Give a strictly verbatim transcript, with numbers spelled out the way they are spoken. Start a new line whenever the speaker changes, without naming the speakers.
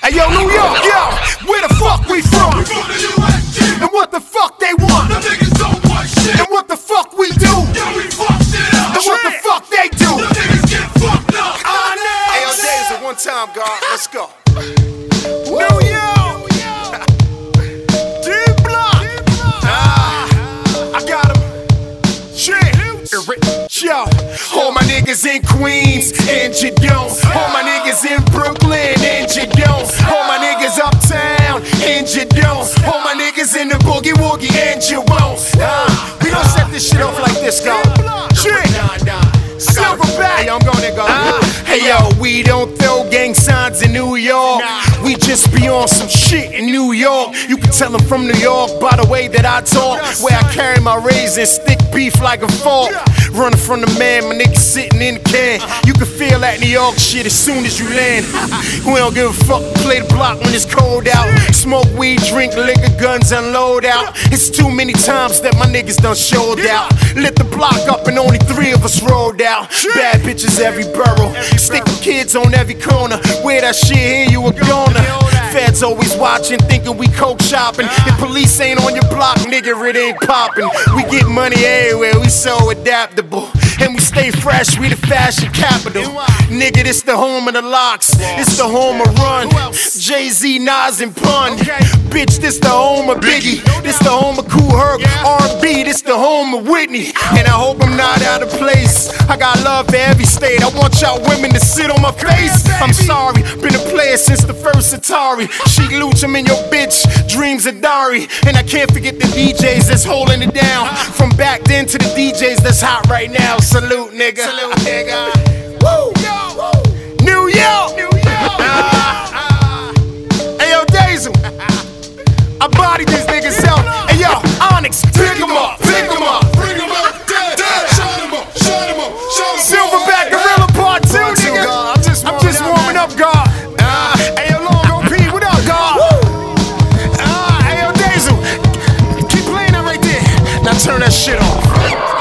Hey yo, New York, yo, where the fuck we from?
We from the U S G.
And what the fuck they want?
The niggas don't want shit.
And what the fuck we do?
Yeah, we fucked it up.
And what the fuck they do?
The niggas get fucked up.
I know.
Hey, yo, Days at one time, God. Let's go.
New York. D-Block. Ah, I got him. Shit. Yo, all my niggas in Queens and you don't. All my niggas in Brooklyn and you don't. All my niggas uptown and you don't. All my niggas in the boogie woogie and you won't. Uh, we don't set this shit off like this, go. Shit. Silverback. Hey, yo, I'm going there, go. Uh, hey, yo, we don't throw gang signs in New York. We just be on some shit in New York. You can tell I'm from New York by the way that I talk. Where I carry my razor and stick beef like a fork. Running from the man, my niggas sitting in the can. You can feel that New York shit as soon as you land. We don't give a fuck, play the block when it's cold out. Smoke weed, drink liquor, guns unload out. It's too many times that my niggas done showed out. Lit the block up and only three of us rolled out. Bad bitches every borough, stick with kids on every corner. Wear that shit here, you a goner. Feds always watching, thinking we coke shopping. If police ain't on your block, nigga, it ain't popping. We get money everywhere, we so adaptable. And we stay fresh, we the fashion capital. Nigga, this the home of the locks, this the home of Run. Jay-Z, Nas, and Pun. Bitch, this the home of Biggie, this the home of Kool Herc. R and B, this the home of Whitney. And I hope I'm not out of place. I got love for every state, I want y'all women to sit on my face. I'm sorry, been a player since the first Atari. She Luch, I'm in your bitch, dreams of Dari. And I can't forget the D Js that's holding it down. From back then to the D Js that's hot right now. Salute, nigga. Salute, nigga. Woo! New York! New York! Uh, hey, yo, Dazel. I bodied these niggas out. Hey, yo, Onyx, pick 'em up, pick 'em up.
Bring 'em up, dead, dead. Shut 'em up, shut 'em up, shut 'em up.
Silverback Gorilla Part two, nigga.
I'm just
I'm just warming up, God. Uh, hey, yo, Longo P, what up, God? Uh, hey, yo, Dazel. Keep playing that right there. Now turn that shit off.